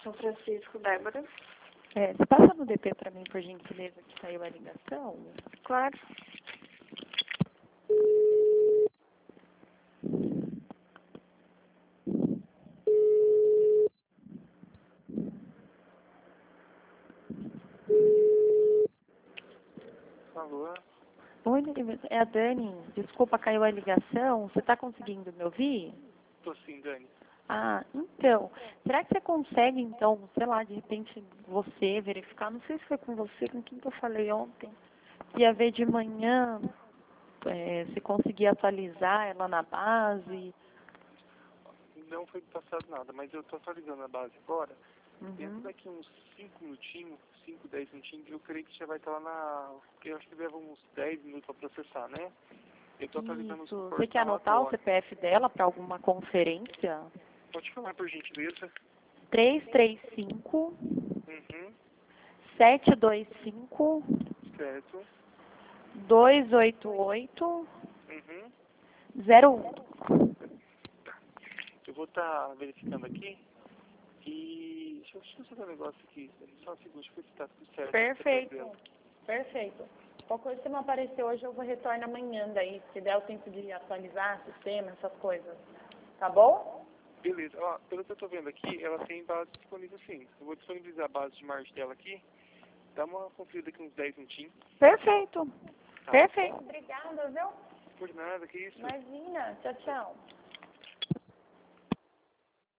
São Francisco, Débora. Você passa no DP para mim, por gentileza, que saiu a ligação? Claro. Alô? Oi, é a Dani. Desculpa, caiu a ligação. Você está conseguindo me ouvir? Tô sim, Dani. Ah, então, será que você consegue, então, sei lá, de repente você verificar, não sei se foi com você, com quem que eu falei ontem, que ia ver de manhã, se conseguir atualizar ela na base. Não foi passado nada, mas eu tô atualizando a base agora. Dentro Uhum. daqui uns 5 minutinhos, 5, 10 minutinhos, eu creio que já vai estar lá na... Porque eu acho que leva uns 10 minutos para processar, né? Eu tô atualizando o Isso. suporte. Você quer anotar o CPF dela para alguma conferência? Pode falar, por gentileza. 335 Uhum. 725 Certo. 288 Uhum. 01. Eu vou estar verificando aqui. E... Deixa eu fazer um negócio aqui. Só um segundo, deixa eu ver se tá tudo certo. Perfeito. Perfeito. Qualquer coisa que não aparecer hoje, eu vou retornar amanhã daí, se der o tempo de atualizar o sistema, essas coisas. Tá bom? Beleza. Ó, pelo que eu tô vendo aqui, ela tem base disponível sim. Eu vou disponibilizar a base de margem dela aqui. Dá uma conferida aqui uns 10 minutinhos. Perfeito. Tá. Perfeito. Obrigada, viu? Por nada, que isso. Imagina. Tchau, tchau.